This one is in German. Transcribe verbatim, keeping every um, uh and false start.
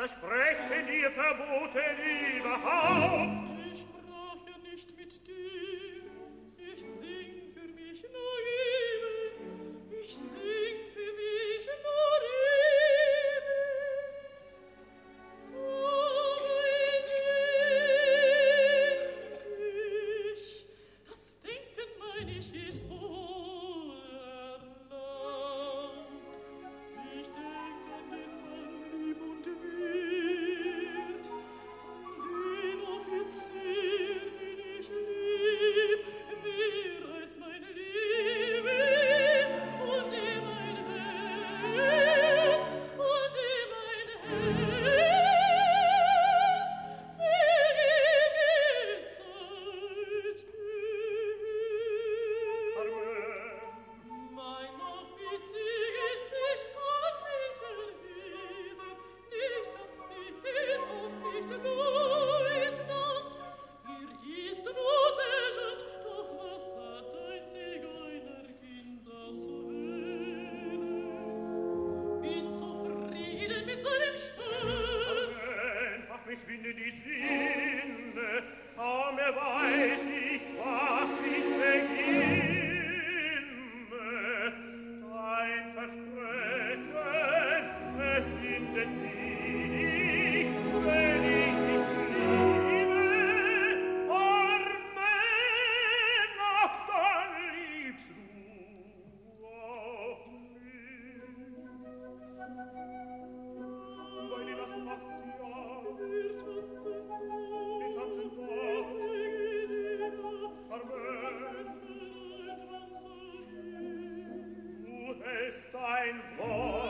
versprechen dir verboten überhaupt. Ich sprach ja nicht mit dir, ich sing für mich nur eben, ich sing für mich nur eben. Aber in ich, das Denken mein ich ist wohl erlaubt. Ich denk an den Mann lieb und wert, an den Offizier, den ich lieb, mehr als mein Leben, und dem mein Herz, und dem mein Herz für ewige Zeit gehört. Mein Offizier ist sich ganz nicht verheben, nicht am Mittel, auch nicht Leutnant. Er ist nur Sergeant, doch was hat ein Zigeunerkind auch zu wählen? Bin zufrieden mit seinem Stern. Ach, mich winde die Sinne, kaum er weiß ich, was ich beginne. Dein Versprechen, es bindet mich, wenn ich dich liebe. Arme, ach, dann liebst du auch mich. Weil dir das passt, ja. Wir tanzen Wir tanzen doch, doch. Armen, Arme, tanzen du hältst dein Wort.